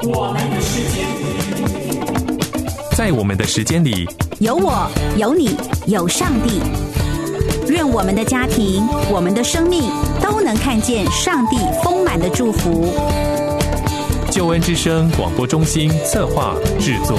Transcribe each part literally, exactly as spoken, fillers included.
我们的时间， 在我们的时间里， 有我，有你，有上帝。愿我们的家庭，我们的生命都能看见上帝丰满的祝福。 救恩之声广播中心策划制作。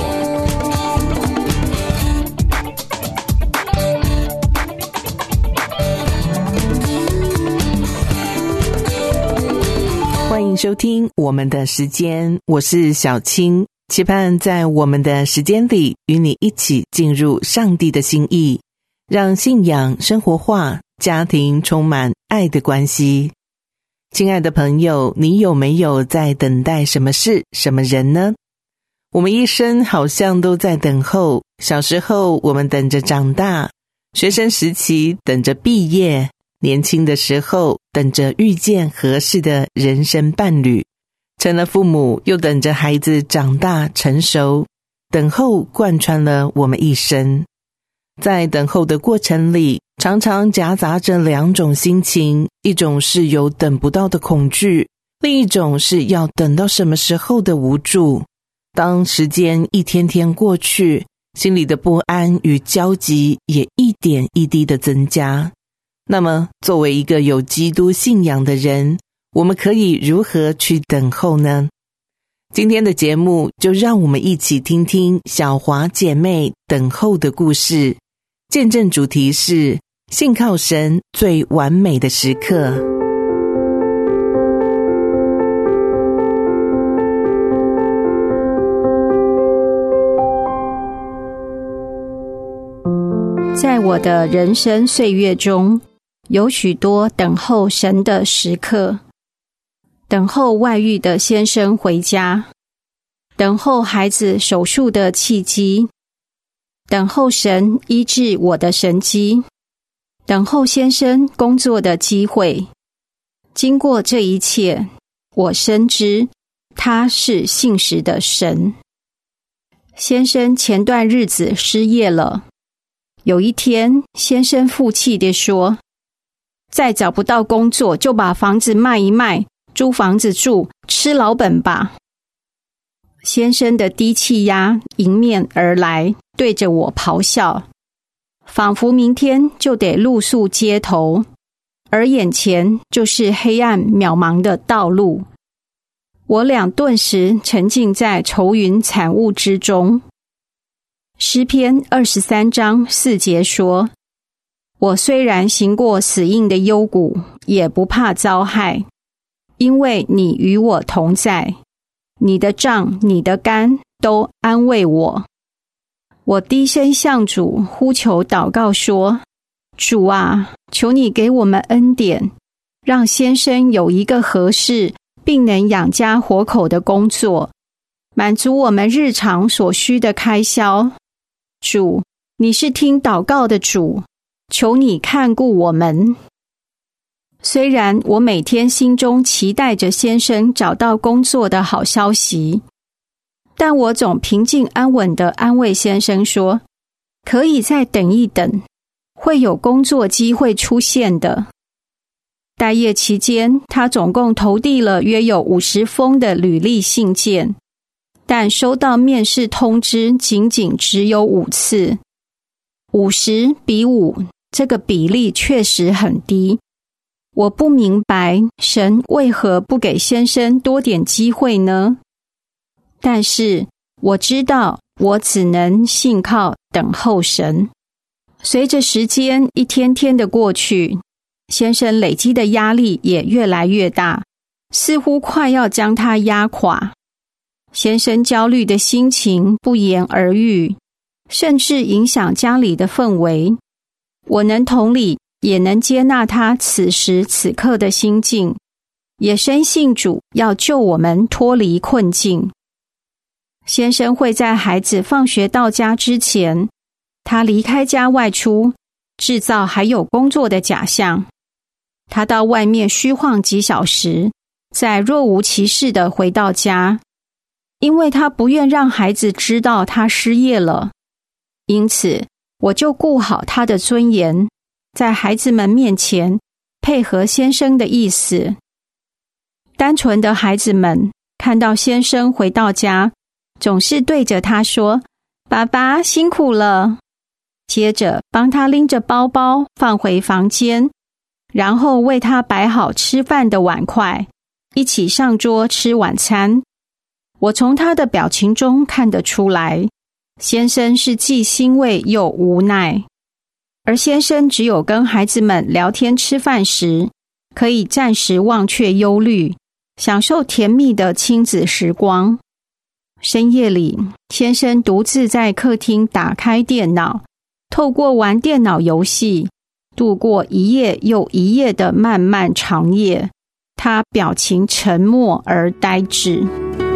欢迎收听我们的时间，我是小青，期盼在我们的时间里与你一起进入上帝的心意，让信仰生活化，家庭充满爱的关系。亲爱的朋友，你有没有在等待什么事、什么人呢？我们一生好像都在等候，小时候我们等着长大，学生时期等着毕业，年轻的时候等着遇见合适的人生伴侣，成了父母又等着孩子长大成熟，等候贯穿了我们一生。在等候的过程里，常常夹杂着两种心情，一种是有等不到的恐惧，另一种是要等到什么时候的无助。当时间一天天过去，心里的不安与焦急也一点一滴的增加。那么，作为一个有基督信仰的人，我们可以如何去等候呢？今天的节目就让我们一起听听小华姐妹等候的故事。见证主题是信靠神最完美的时刻。 在我的人生岁月中，有许多等候神的时刻，等候外遇的先生回家，等候孩子手术的契机，等候神医治我的神迹，等候先生工作的机会。经过这一切，我深知他是信实的神。先生前段日子失业了，有一天，先生负气地说，再找不到工作就把房子卖一卖，租房子住，吃老本吧。先生的低气压迎面而来，对着我咆哮，仿佛明天就得露宿街头，而眼前就是黑暗渺茫的道路。我俩顿时沉浸在愁云惨雾之中。诗篇二十三章四节说，我虽然行过死荫的幽谷，也不怕遭害，因为你与我同在，你的杖你的竿都安慰我。我低声向主呼求祷告说，主啊，求你给我们恩典，让先生有一个合适并能养家活口的工作，满足我们日常所需的开销。主，你是听祷告的主，求你看顾我们。虽然我每天心中期待着先生找到工作的好消息，但我总平静安稳地安慰先生说，可以再等一等，会有工作机会出现的。待业期间，他总共投递了约有五十封的履历信件，但收到面试通知仅仅只有五次。五十比五，这个比例确实很低。我不明白神为何不给先生多点机会呢？但是我知道我只能信靠等候神。随着时间一天天的过去，先生累积的压力也越来越大，似乎快要将他压垮。先生焦虑的心情不言而喻，甚至影响家里的氛围。我能同理，也能接纳他此时此刻的心境，也深信主要救我们脱离困境。先生会在孩子放学到家之前，他离开家外出，制造还有工作的假象。他到外面虚晃几小时，再若无其事地回到家。因为他不愿让孩子知道他失业了，因此我就顾好他的尊严，在孩子们面前配合先生的意思。单纯的孩子们看到先生回到家，总是对着他说：“爸爸辛苦了。”接着帮他拎着包包放回房间，然后为他摆好吃饭的碗筷，一起上桌吃晚餐。我从他的表情中看得出来，先生是既欣慰又无奈。而先生只有跟孩子们聊天吃饭时，可以暂时忘却忧虑，享受甜蜜的亲子时光。深夜里，先生独自在客厅打开电脑，透过玩电脑游戏，度过一夜又一夜的漫漫长夜。他表情沉默而呆滞。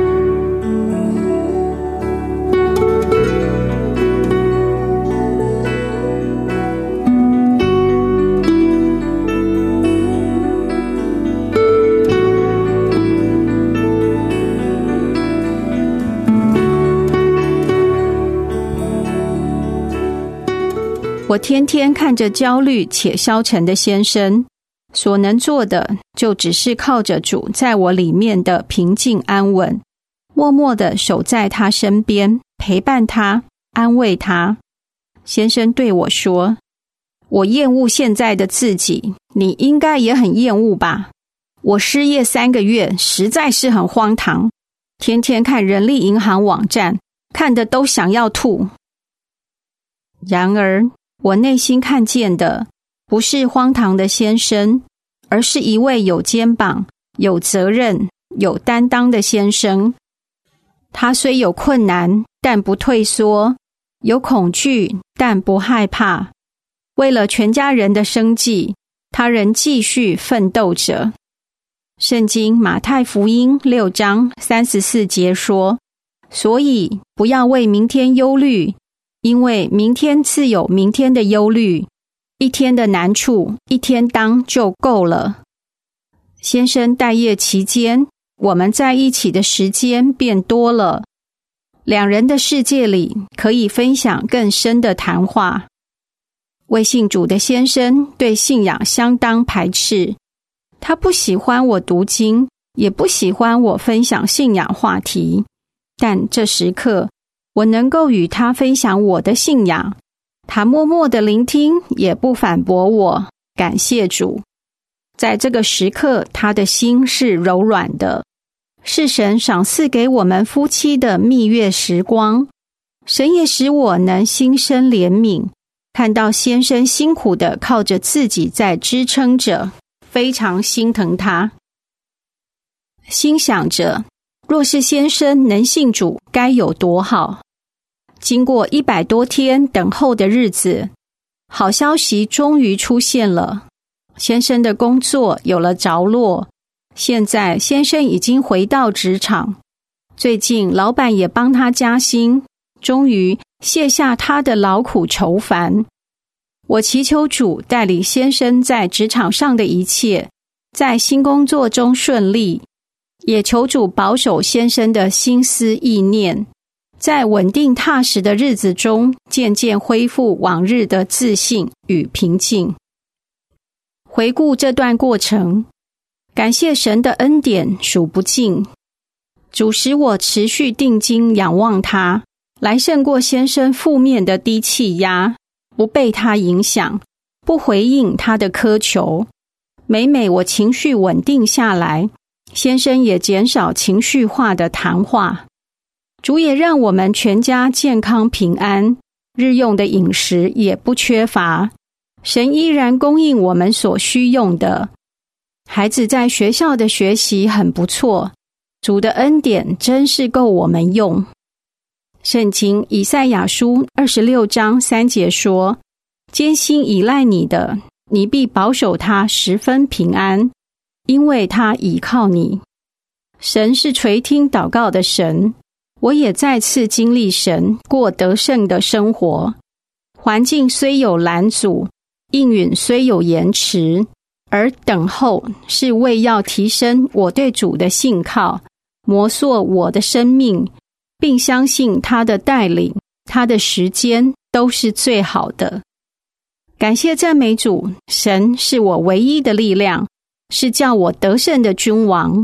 我天天看着焦虑且消沉的先生，所能做的就只是靠着主在我里面的平静安稳，默默地守在他身边，陪伴他，安慰他。先生对我说：“我厌恶现在的自己，你应该也很厌恶吧？我失业三个月，实在是很荒唐，天天看人力银行网站，看得都想要吐。”然而我内心看见的不是荒唐的先生，而是一位有肩膀、有责任、有担当的先生。他虽有困难，但不退缩；有恐惧，但不害怕。为了全家人的生计，他仍继续奋斗着。圣经马太福音六章三十四节说：“所以不要为明天忧虑，因为明天自有明天的忧虑，一天的难处，一天当就够了。”先生待业期间，我们在一起的时间变多了，两人的世界里可以分享更深的谈话。未信主的先生对信仰相当排斥，他不喜欢我读经，也不喜欢我分享信仰话题，但这时刻我能够与他分享我的信仰，他默默的聆听，也不反驳我，感谢主。在这个时刻，他的心是柔软的，是神赏赐给我们夫妻的蜜月时光。神也使我能心生怜悯，看到先生辛苦的靠着自己在支撑着，非常心疼他。心想着，若是先生能信主，该有多好。经过一百多天等候的日子，好消息终于出现了。先生的工作有了着落，现在先生已经回到职场，最近老板也帮他加薪，终于卸下他的劳苦愁烦。我祈求主带领先生在职场上的一切，在新工作中顺利，也求主保守先生的心思意念，在稳定踏实的日子中，渐渐恢复往日的自信与平静。回顾这段过程，感谢神的恩典数不尽，主使我持续定睛仰望他，来胜过先生负面的低气压，不被他影响，不回应他的苛求。每每我情绪稳定下来，先生也减少情绪化的谈话。主也让我们全家健康平安，日用的饮食也不缺乏，神依然供应我们所需用的。孩子在学校的学习很不错，主的恩典真是够我们用。圣经以赛亚书二十六章三节说：“艰辛倚赖你的，你必保守他十分平安，因为他倚靠你。”神是垂听祷告的神，我也再次经历神过得胜的生活。环境虽有拦阻，应允虽有延迟，而等候是为要提升我对主的信靠，磨塑我的生命，并相信他的带领，他的时间都是最好的。感谢赞美主，神是我唯一的力量，是叫我得胜的君王。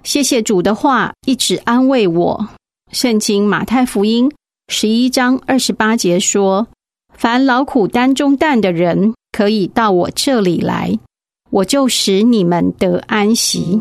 谢谢主的话一直安慰我。圣经马太福音十一章二十八节说，凡劳苦担重担的人，可以到我这里来，我就使你们得安息。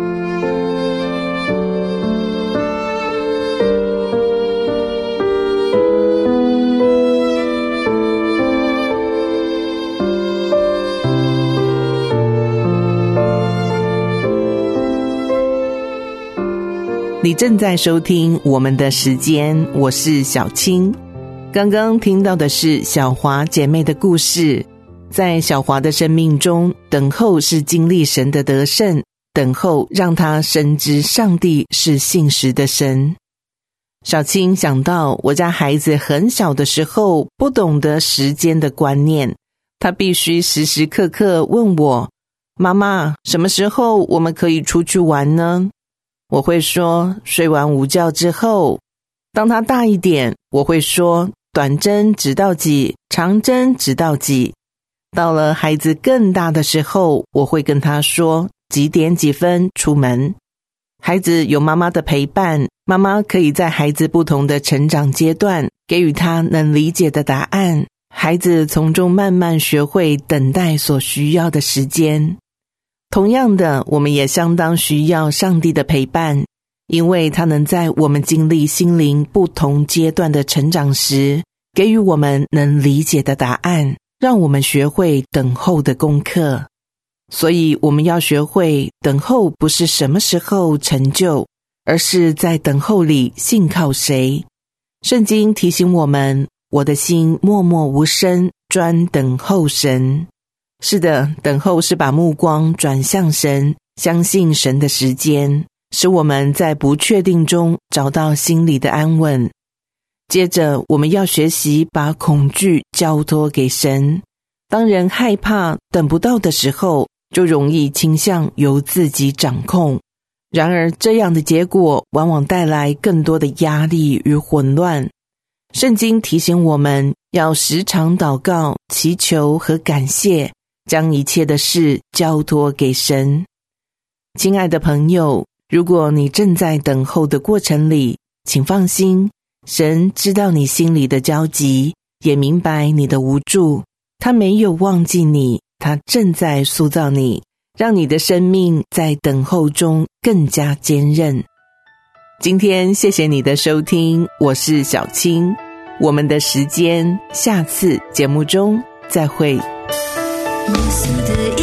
你正在收听我们的时间，我是小青。刚刚听到的是小华姐妹的故事。在小华的生命中，等候是经历神的得胜，等候让她深知上帝是信实的神。小青想到我家孩子很小的时候不懂得时间的观念，他必须时时刻刻问我，妈妈，什么时候我们可以出去玩呢？我会说睡完午觉之后。当他大一点，我会说短针指到几，长针指到几。到了孩子更大的时候，我会跟他说几点几分出门。孩子有妈妈的陪伴，妈妈可以在孩子不同的成长阶段给予他能理解的答案，孩子从中慢慢学会等待所需要的时间。同样的，我们也相当需要上帝的陪伴，因为他能在我们经历心灵不同阶段的成长时，给予我们能理解的答案，让我们学会等候的功课。所以我们要学会等候，不是什么时候成就，而是在等候里信靠谁。圣经提醒我们，我的心默默无声，专等候神。是的，等候是把目光转向神，相信神的时间，使我们在不确定中找到心里的安稳。接着，我们要学习把恐惧交托给神。当人害怕等不到的时候，就容易倾向由自己掌控。然而，这样的结果往往带来更多的压力与混乱。圣经提醒我们要时常祷告、祈求和感谢，将一切的事交托给神。亲爱的朋友，如果你正在等候的过程里，请放心，神知道你心里的焦急，也明白你的无助，他没有忘记你，他正在塑造你，让你的生命在等候中更加坚韧。今天谢谢你的收听，我是小青，我们的时间下次节目中再会。 耶稣的